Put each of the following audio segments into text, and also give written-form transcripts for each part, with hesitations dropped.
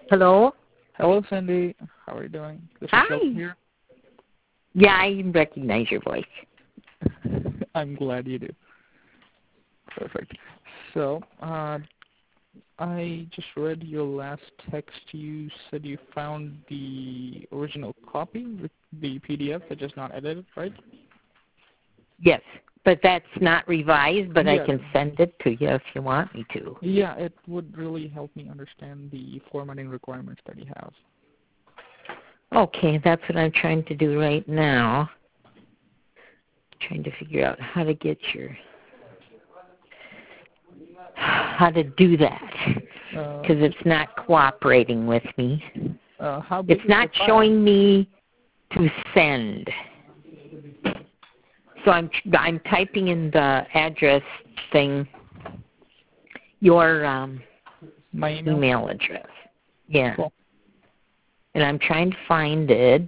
Hello? Hello, Cindy. How are you doing? This is Hi. Sheldon here. Yeah, I recognize your voice. I'm glad you do. Perfect. So, I just read your last text. You said you found the original copy, the PDF that is not edited, right? Yes, but that's not revised, but I Yeah. can send it to you if you want me to. Yeah, it would really help me understand the formatting requirements that you have. Okay, that's what I'm trying to do right now. Trying to figure out how to get how to do that, because it's not cooperating with me. How big It's is not the file? showing me to send. So I'm typing in the address thing, your My email? email address. Yeah. Cool. And I'm trying to find it.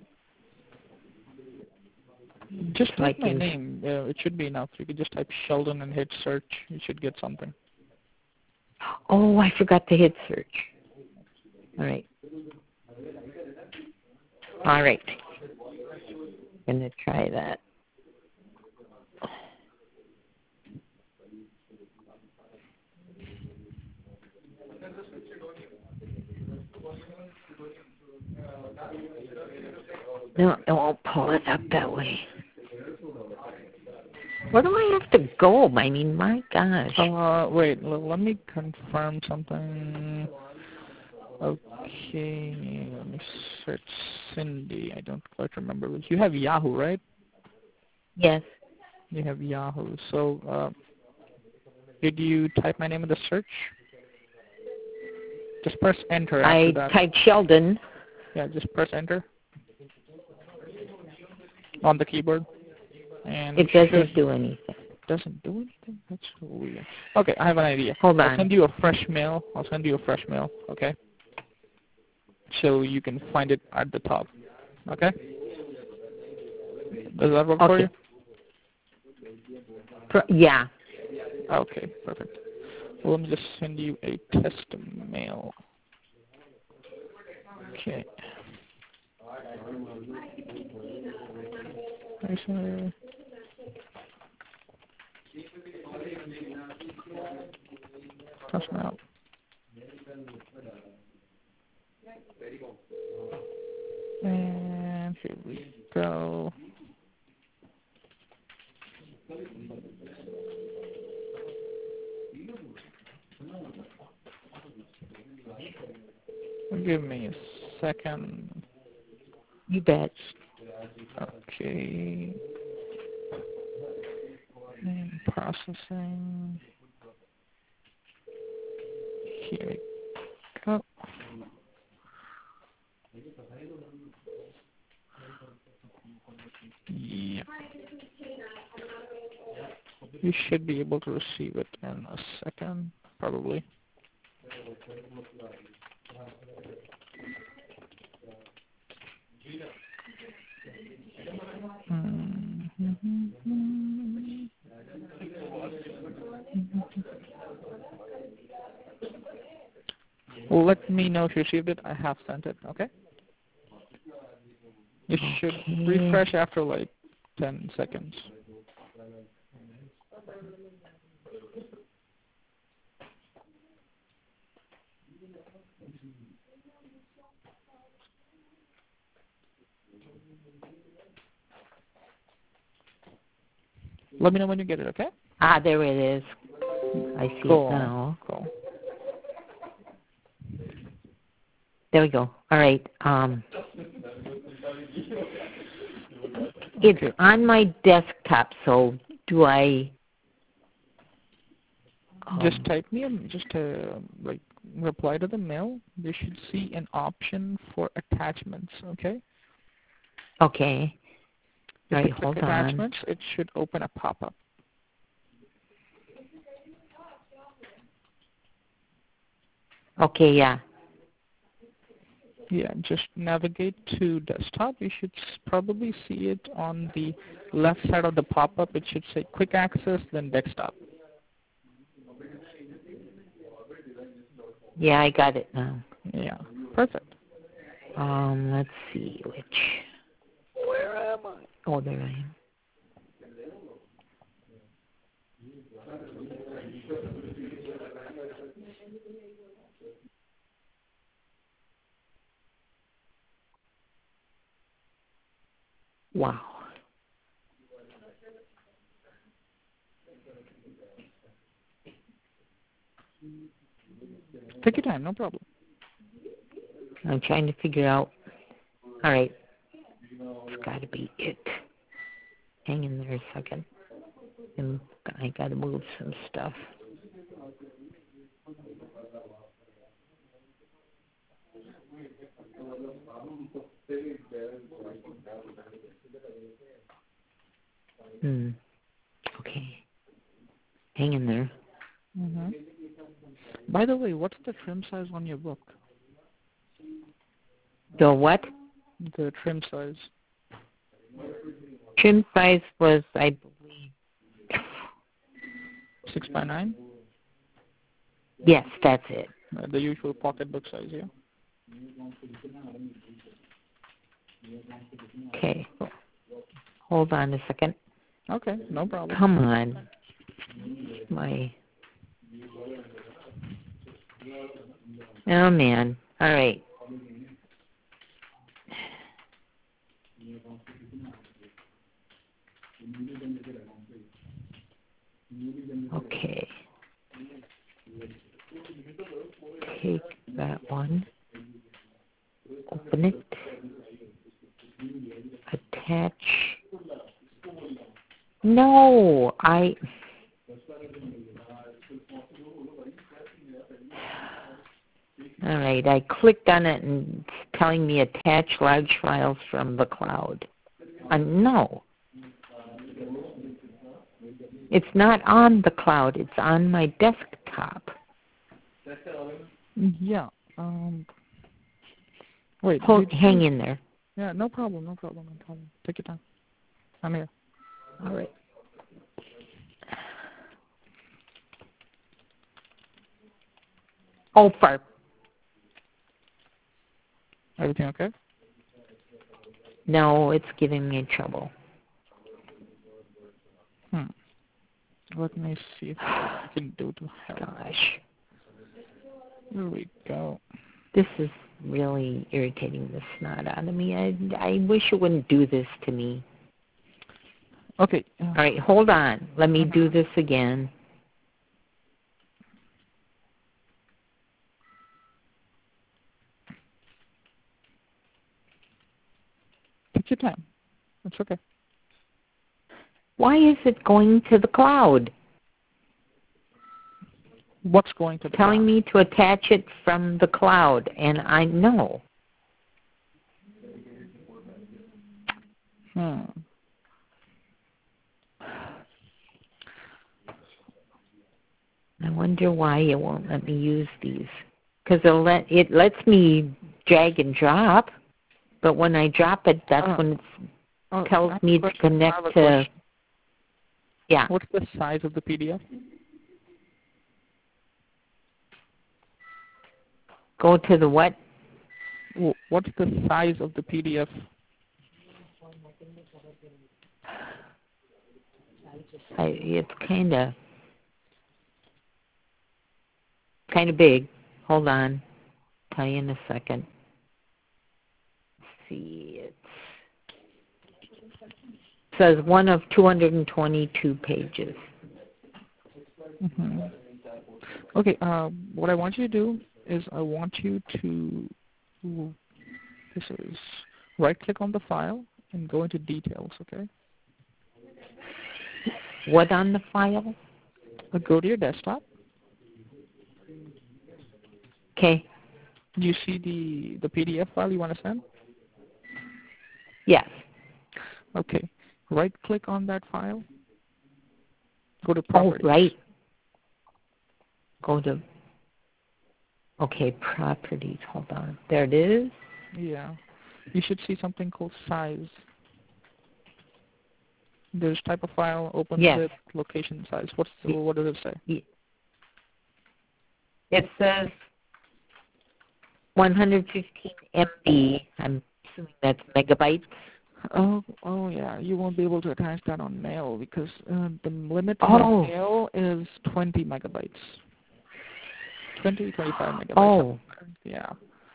Just So I type my can... name. It should be enough. You could just type Sheldon and hit search. You should get something. Oh, I forgot to hit search. All right. All right. I'm going to try that. No, it won't pull it up that way. Where do I have to go? I mean, my gosh. Wait, let me confirm something. Okay, let me search Cindy. I don't quite remember. You have Yahoo, right? Yes. You have Yahoo. So, did you type my name in the search? Just press enter after I that. typed Sheldon. Yeah, just press enter on the keyboard. And It doesn't do anything. Doesn't do anything? That's so weird. Okay, I have an idea. Hold on. I'll send you a fresh mail. Okay? So you can find it at the top. Okay? Does that work for you? Yeah. Okay, perfect. Well, let me just send you a test mail. Okay. Test mail. And here we go. Give me a second. You bet. Okay. And processing. Here we go. Yeah. You should be able to receive it in a second, probably. Well, let me know if you received it. I have sent it, okay? You should refresh after like 10 seconds. Let me know when you get it, okay? Ah, there it is. I see it now. Cool. There we go. All right. It's on my desktop, so do I... just type me like reply to the mail. You should see an option for attachments, okay? Okay. If All right, you hold click on. attachments, it should open a pop-up. Okay, yeah. Yeah, just navigate to desktop. You should probably see it on the left side of the pop-up. It should say quick access, then desktop. Yeah, I got it now. Yeah, Perfect. Let's see which. Where am I? Oh, there I am. Wow. Take your time, no problem. I'm trying to figure out. All right. It's got to be it. Hang in there a second. And I got to move some stuff. Okay. Hang in there. Mm-hmm. By the way, what's the trim size on your book? The what? The trim size. Trim size was, I believe. 6x9? Yes, that's it. The usual pocketbook size, yeah? Okay. Hold on a second. Okay, no problem. Come on. Oh, man. All right. Okay. Take that one. Open it. Attach. No, All right, I clicked on it and it's telling me attach large files from the cloud. No. It's not on the cloud. It's on my desktop. Yeah. Wait. Hang in there. Yeah, no problem. Take your time. I'm here. All right. Oh, farp. Everything okay? No, it's giving me trouble. Let me see if I can do to help. Gosh. Here we go. This is really irritating the snot out of me. I wish it wouldn't do this to me. Okay. All right, hold on. Let me do this again. Take your time. It's okay. Why is it going to the cloud? What's going to the telling cloud? me to attach it from the cloud, and I know. I wonder why it won't let me use these. Because it lets me drag and drop, but when I drop it, that's when it tells me to connect to. Yeah. What's the size of the PDF? Go to the what? What's the size of the PDF? It's kind of big. Hold on. Tell you in a second. Let's see, it says one of 222 pages. Mm-hmm. Okay. What I want you to do is I want you to right-click on the file and go into details. Okay. What on the file? Go to your desktop. Okay. Do you see the PDF file you want to send? Yes. Okay. Right-click on that file. Go to Properties. Oh, right. Go to, okay, Properties. Hold on. There it is. Yeah. You should see something called Size. There's type of file, open zip, location size. What does it say? It says 115 MB. I'm assuming that's megabytes. Oh yeah. You won't be able to attach that on mail because the limit for mail is 20 megabytes. 25 megabytes. Oh. Yeah.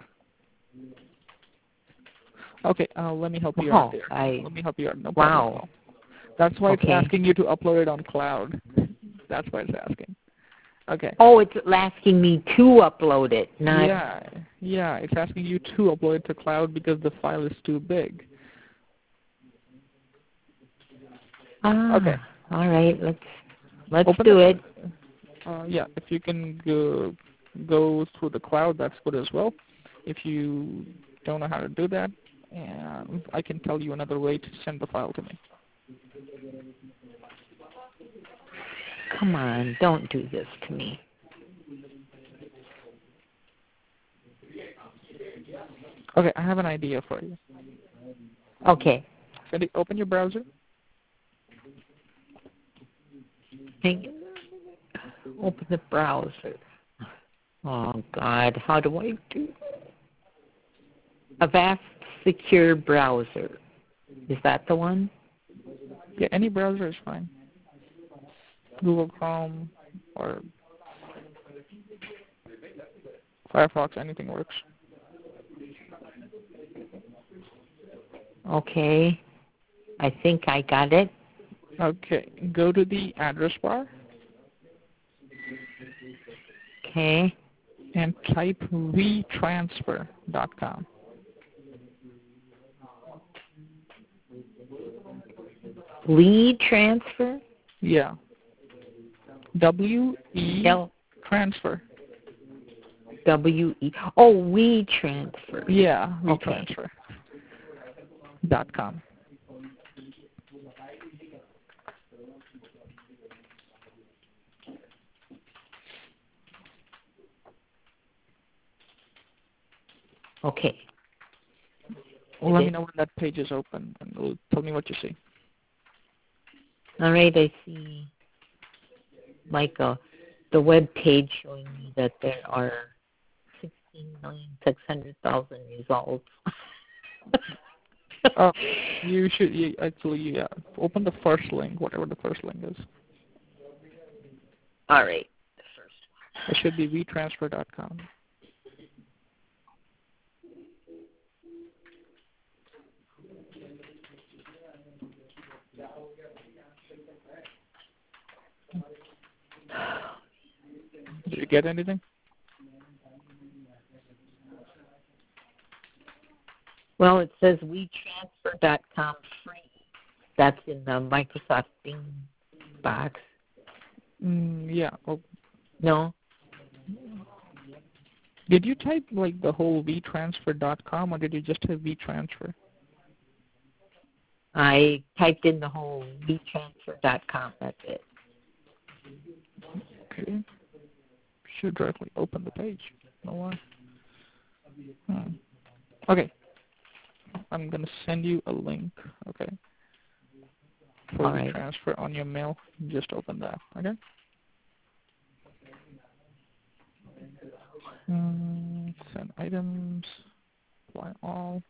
Okay. Let me help you out there. Let me help you out. No problem. Wow. That's why it's asking you to upload it on cloud. That's why it's asking. Okay. Oh, it's asking me to upload it, not... Yeah, it's asking you to upload it to cloud because the file is too big. Okay. All right, let's do it. Yeah, if you can go through the cloud, that's good as well. If you don't know how to do that, I can tell you another way to send the file to me. Come on, don't do this to me. Okay, I have an idea for you. Okay. Cindy, open your browser. Open the browser. Oh, God, how do I do Avast Secure Browser. Is that the one? Yeah, any browser is fine. Google Chrome or Firefox, anything works. Okay. I think I got it. Okay, go to the address bar. Okay. And type WeTransfer.com. WeTransfer? Yeah. W-E transfer. W-E. Oh, WeTransfer. Yeah, Okay. WeTransfer.com. Okay. Well, let me know when that page is open, and tell me what you see. All right, I see like the web page showing me that there are 16,600,000 results. Oh, you should actually open the first link, whatever the first link is. All right, the first one. It should be WeTransfer.com. Did you get anything? Well, it says WeTransfer.com free. That's in the Microsoft Bing box. Yeah. Oh. No? Did you type like the whole WeTransfer.com, or did you just have WeTransfer? I typed in the whole WeTransfer.com. That's it. Okay. Should directly open the page. No why. Okay. I'm gonna send you a link. Okay. For WeTransfer on your mail. Just open that. Okay. Send items. Apply all.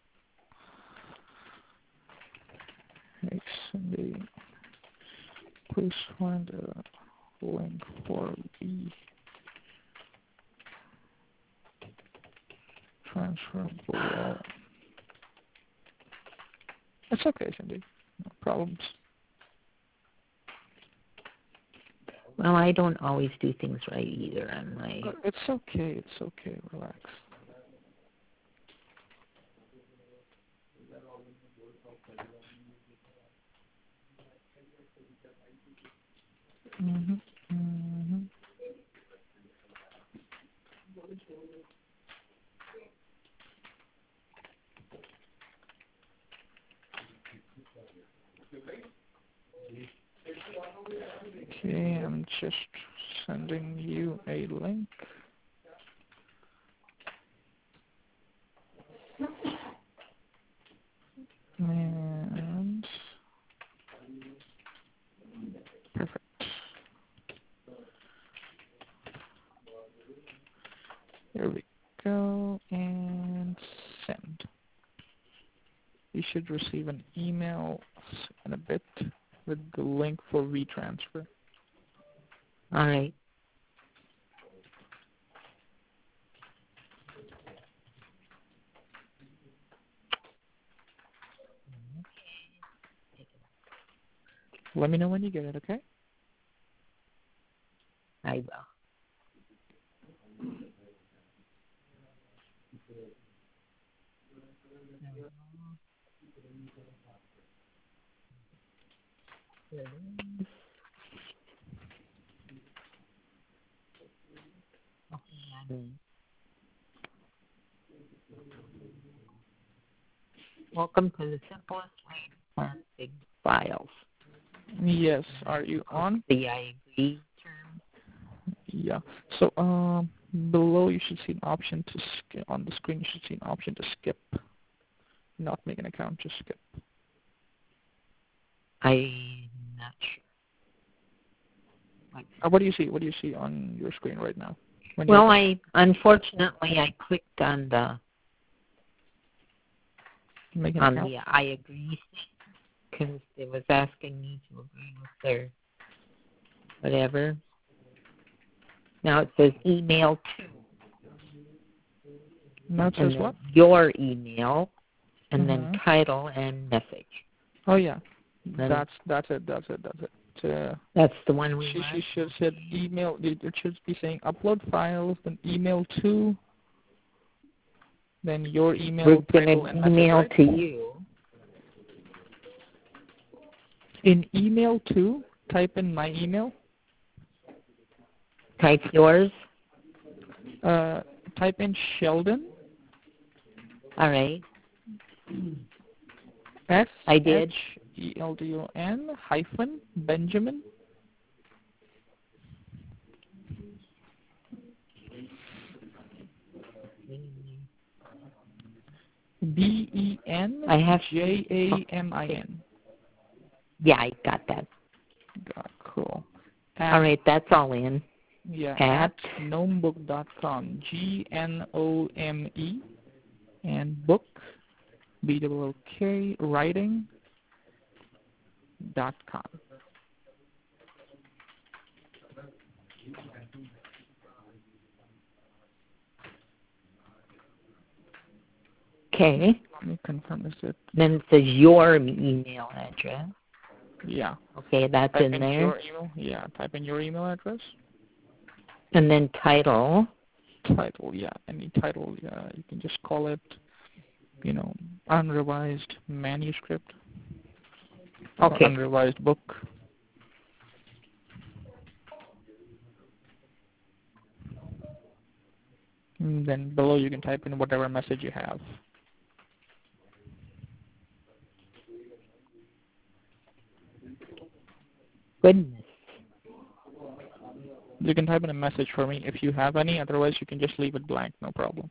Hey Cindy, please find a link for WeTransfer below. It's okay, Cindy. No problems. Well, I don't always do things right either on my... It's okay. It's okay. Relax. Okay, I'm just sending you a link. And perfect. Here we go. And You should receive an email in a bit with the link for WeTransfer. All right. Let me know when you get it, okay? I will. Welcome to the simplest way to plant big files. Yes. Are you on? The I agree term. Yeah. So below you should see an option to skip. On the screen you should see an option to skip. Not make an account, just skip. I'm not sure. What do you see? What do you see on your screen right now? Well, unfortunately I clicked on the I agree because it was asking me to agree with their whatever. Now it says email to. Now it says what? Your email, and then title and message. Oh yeah, that's it. That's the one we. She should said email. It should be saying upload files, then email to, then your email. We're going to email right? to you. In email to, type in my email. Type yours. Type in Sheldon. All right. I did. SHELDON hyphen Benjamin. BENJAMIN. Yeah, I got that. Cool. All right, that's all in. Yeah, at gnomebook.com. GNOME and book, BOOK, writing.com. Okay. Let me confirm this. Then it says your email address. Yeah. Okay, that's type in there. Your email. Yeah, type in your email address. And then title. Title, yeah. Any title, yeah. You can just call it, unrevised manuscript. Okay. Unrevised book. And then below you can type in whatever message you have. Goodness. You can type in a message for me if you have any. Otherwise, you can just leave it blank. No problem.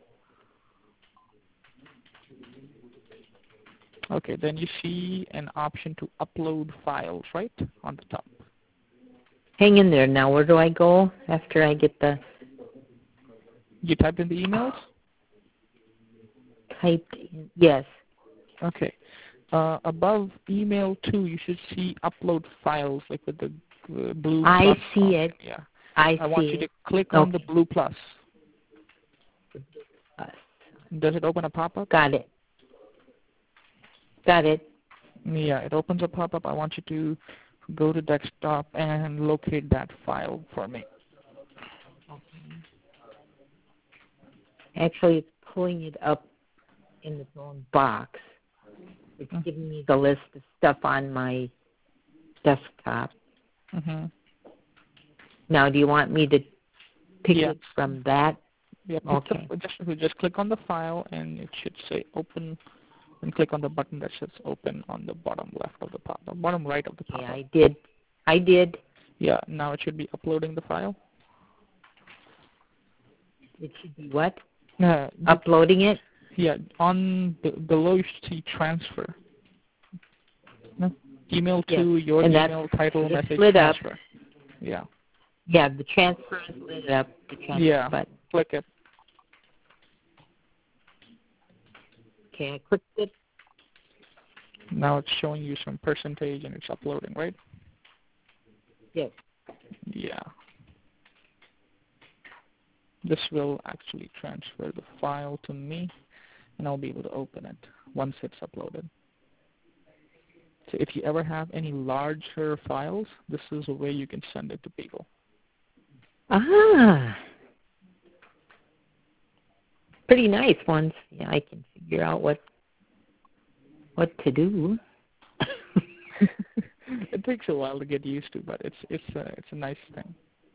Okay, then you see an option to upload files, right, on the top. Hang in there. Now, where do I go after I get the... You typed in the emails? Typed in, yes. Okay. Above email 2, you should see upload files, like with the blue plus. I see it. Yeah. I want you to click on the blue plus. Does it open a pop-up? Got it. Got it. Yeah, it opens a pop-up. I want you to go to desktop and locate that file for me. Okay. Actually, it's pulling it up in its own box. It's giving me the list of stuff on my desktop. Now, do you want me to pick it from that? Yeah, just click on the file, and it should say open, and click on the button that says open on the bottom left of the pop-up, bottom right of the pop-up. Yeah, I did. Yeah, now it should be uploading the file. It should be what? Uploading it? Yeah, on below you should see transfer. No? Email to your email, title, message, transfer. Yeah. Yeah, the transfer is lit up. The transfer button. Click it. Okay, I clicked it. Now it's showing you some percentage and it's uploading, right? Yes. Yeah. This will actually transfer the file to me, and I'll be able to open it once it's uploaded. So if you ever have any larger files, this is a way you can send it to people. Ah. Pretty nice once I can figure out what to do. It takes a while to get used to, but it's a nice thing.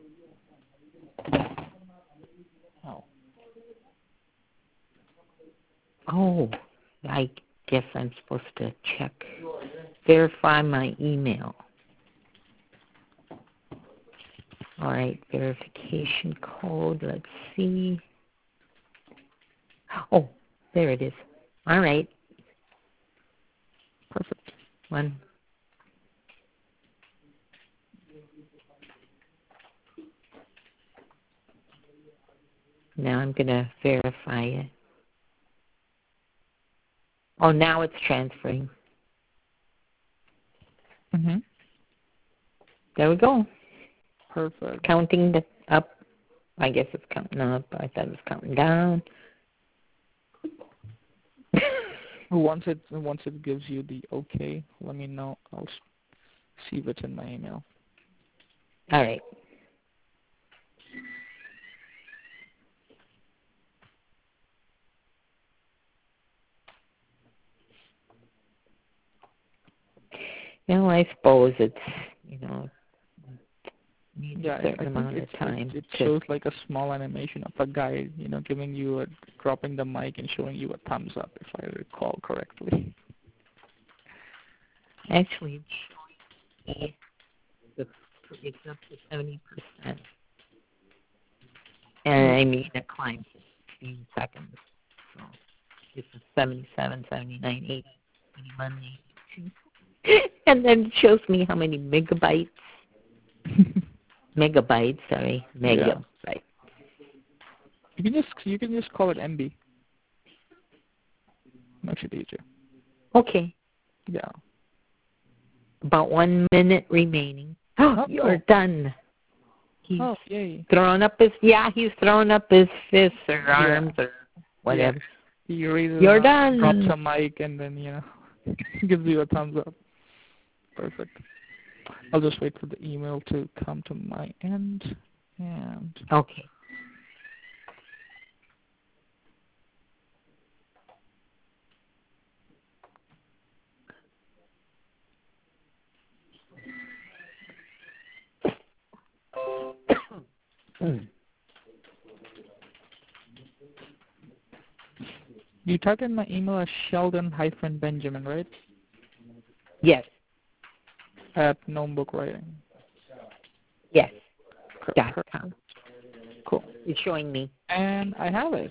Oh, I guess I'm supposed to verify my email. All right, verification code. Let's see. Oh, there it is. All right. Perfect. One. Now I'm going to verify it. Oh, now it's transferring. Mm-hmm. There we go. Perfect. Counting up. I guess it's counting up. I thought it was counting down. Once it gives you the okay, let me know. I'll see if it's in my email. All right. Well, I suppose it's, needs a certain amount of time. It shows like a small animation of a guy, giving you dropping the mic and showing you a thumbs up, if I recall correctly. Actually, it's up to 70%. And I made a climb for 15 seconds. So it's a 77, 79, 80, 81, 82. And then it shows me how many megabytes. Megabytes. Yeah. You can just call it MB. Makes it easier. Okay. Yeah. About 1 minute remaining. Oh, you're done. He's yay. throwing up his fists or arms or whatever. Yeah. He raises you're up, done. drops a mic, and then gives you a thumbs up. Perfect. I'll just wait for the email to come to my end. And okay. You typed in my email as Sheldon-Benjamin, right? Yes. At Gnome Book Writing. Yes. .com. Cool. It's showing me. And I have it.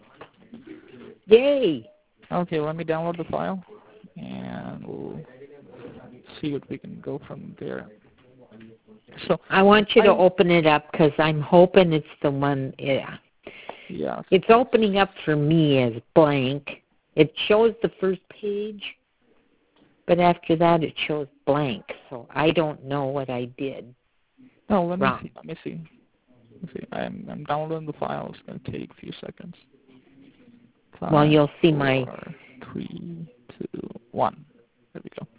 Yay. Okay, let me download the file, and we'll see what we can go from there. So I want you to open it up because I'm hoping it's the one. Yeah. Yeah. It's opening up for me as blank. It shows the first page, but after that it shows blank. So I don't know what I did. No, let me see. I'm downloading the file. It's going to take a few seconds. 5, well, you'll see 4, my 3, 2, 1. There we go.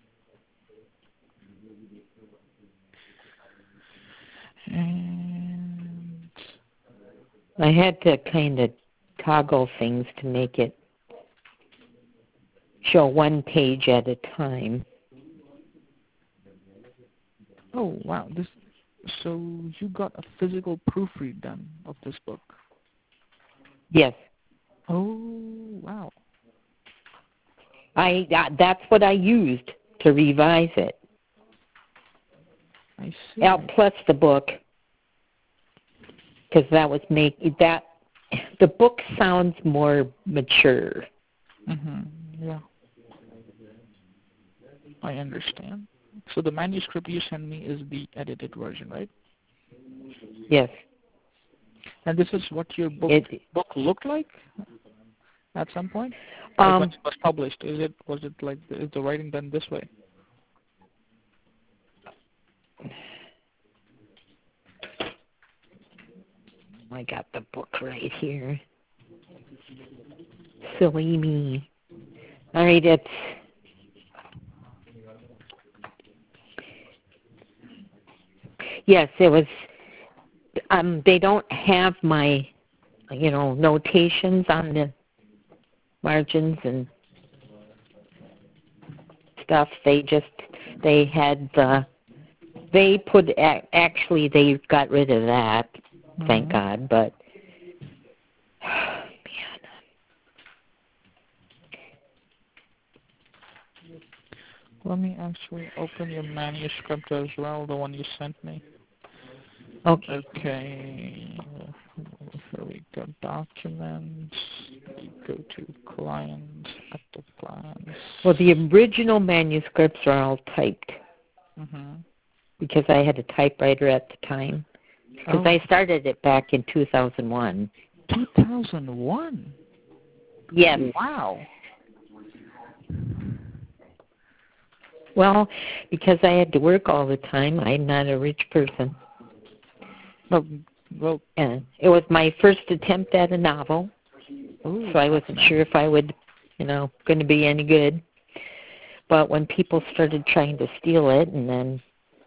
And I had to kind of toggle things to make it show one page at a time. Oh, wow. So you got a physical proofread done of this book? Yes. Oh, wow. That's what I used to revise it. I see. Plus the book, because the book sounds more mature. Yeah. I understand. So the manuscript you send me is the edited version, right? Yes. And this is what your book looked like at some point? Like when it was published, was it like is the writing done this way? I got the book right here. Silly me. All right, it's yes, it was. They don't have my, notations on the margins and stuff. They had they got rid of that. Thank God, but man. Let me actually open your manuscript as well, the one you sent me. Okay. Okay. Here we go. Documents. We go to client, active plans. Well, the original manuscripts are all typed because I had a typewriter at the time. Because I started it back in 2001. 2001? Yes. Wow. Well, because I had to work all the time, I'm not a rich person. Well, and it was my first attempt at a novel, so I wasn't sure if I would, going to be any good. But when people started trying to steal it, and then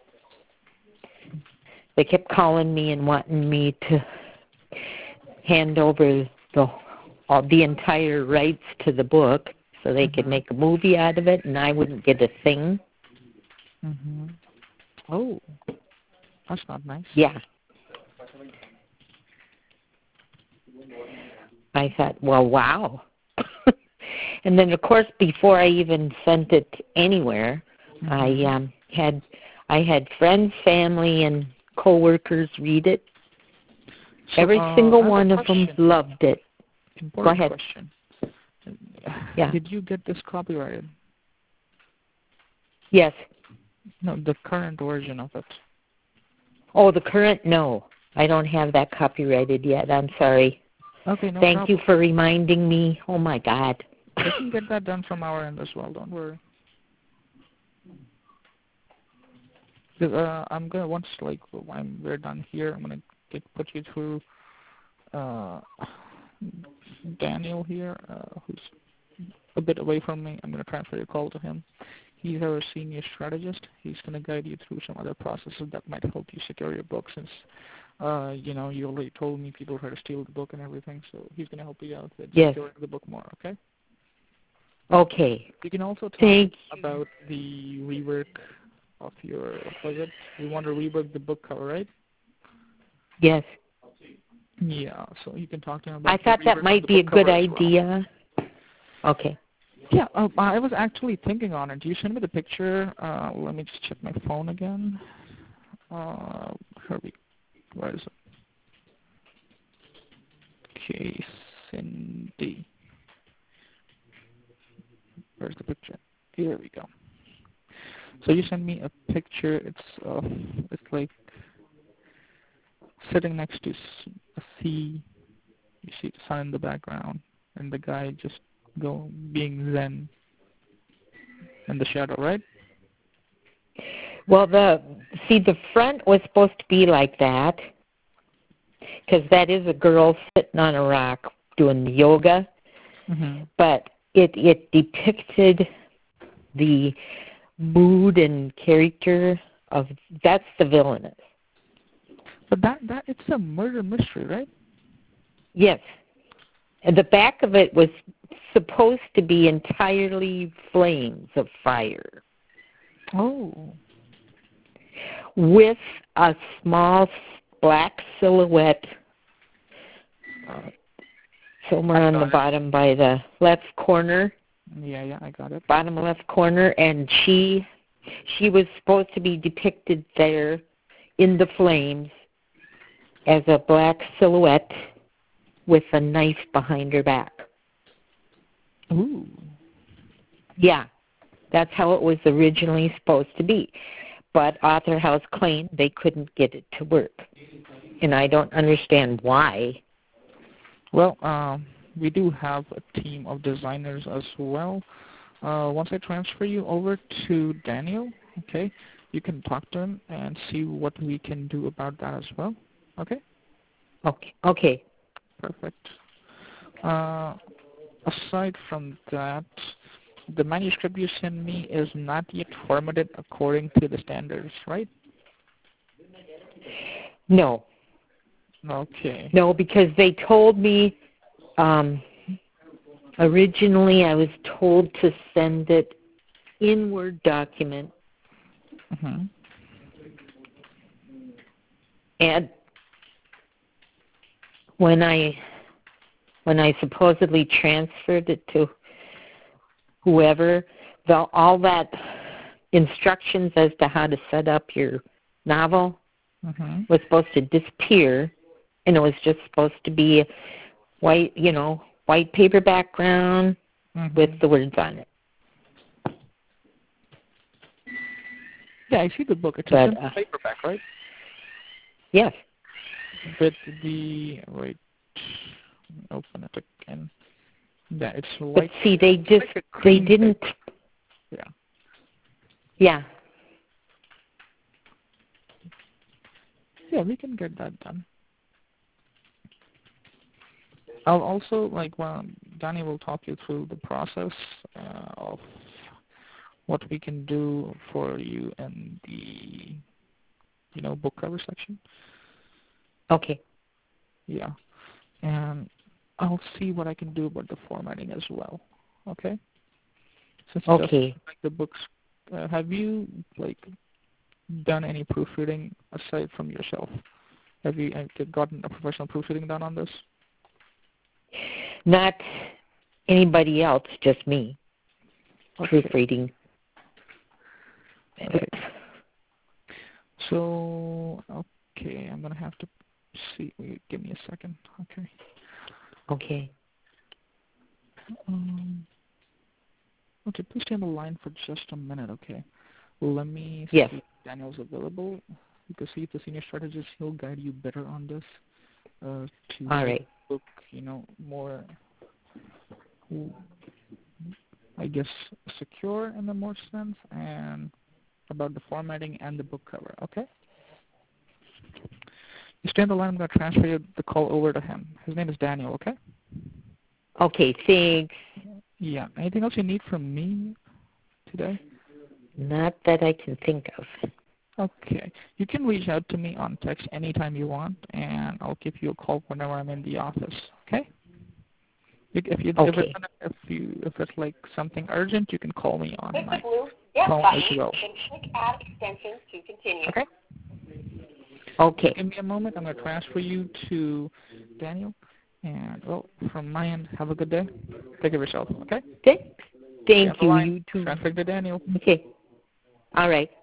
they kept calling me and wanting me to hand over the entire rights to the book so they could make a movie out of it, and I wouldn't get a thing. Oh, that's not nice. Yeah. I thought, well, wow. And then, of course, before I even sent it anywhere, I had friends, family, and coworkers read it. So, every single one of them loved it. Important Go ahead. Question. Yeah. Did you get this copyrighted? Yes. No, the current version of it. Oh, the current? No. I don't have that copyrighted yet. I'm sorry. Okay, no Thank problem. you for reminding me. Oh, my God. We can get that done from our end as well. Don't worry. I'm gonna we're done here. I'm gonna put you through Daniel here, who's a bit away from me. I'm gonna transfer your call to him. He's our senior strategist. He's gonna guide you through some other processes that might help you secure your book, since you already told me people try to steal the book and everything. So he's gonna help you out with securing the book more. Okay. Okay. You can also talk about the rework of your, what was it? You want to rework the book cover, right? Yes. Yeah, so you can talk to him about I thought that might be a good idea. Okay. Yeah, I was actually thinking on it. Do you send me the picture? Let me just check my phone again. Where is it? Okay, Cindy. Where's the picture? Here we go. So you send me a picture. It's like sitting next to a sea. You see the sun in the background, and the guy just being zen in the shadow, right? Well, the front was supposed to be like that, because that is a girl sitting on a rock doing yoga, but it depicted the mood and character of, that's the villainess. But that it's a murder mystery, right? Yes. And the back of it was supposed to be entirely flames of fire. Oh. With a small black silhouette somewhere on the bottom by the left corner. Yeah, I got it. Bottom left corner, and she was supposed to be depicted there in the flames as a black silhouette with a knife behind her back. Ooh. Yeah, that's how it was originally supposed to be. But Author House claimed they couldn't get it to work. And I don't understand why. Well, we do have a team of designers as well. Once I transfer you over to Daniel, okay, you can talk to him and see what we can do about that as well. Okay? Okay. Perfect. Aside from that, the manuscript you sent me is not yet formatted according to the standards, right? No. Okay. No, because they told me originally I was told to send it in Word document. Mm-hmm. And when I supposedly transferred it to whoever, all that instructions as to how to set up your novel was supposed to disappear, and it was just supposed to be white paper background with the words on it. Yeah, I see the book. It's a simple paperback, right? Yes. With the open it again. Yeah, it's like. But see, they didn't. Paper. Yeah. Yeah. Yeah, we can get that done. I'll also Danny will talk you through the process of what we can do for you in the book cover section. Okay. Yeah, and I'll see what I can do about the formatting as well. Okay. Since okay. just the books, have you done any proofreading aside from yourself? Have you gotten a professional proofreading done on this? Not anybody else, just me. Okay. Proofreading. Okay. So, okay, I'm going to have to see. Give me a second. Okay. Okay. Okay, please stay on the line for just a minute, okay? Let me yes. see if Daniel's available. You can see if the senior strategist, he'll guide you better on this to All make right. the book, more, I guess, secure in the more sense, and about the formatting and the book cover, okay? You stay on the line. I'm going to transfer you the call over to him. His name is Daniel, okay? Okay, thanks. Yeah. Anything else you need from me today? Not that I can think of. Okay. You can reach out to me on text anytime you want, and I'll give you a call whenever I'm in the office, okay? If it's like something urgent, you can call me on my phone as well. Click Add Extension to continue. Okay? Okay. Give me a moment. I'm going to transfer you to Daniel. And, from my end, have a good day. Take care of yourself, okay? Thank you. You too. Transfer to Daniel. Okay. All right.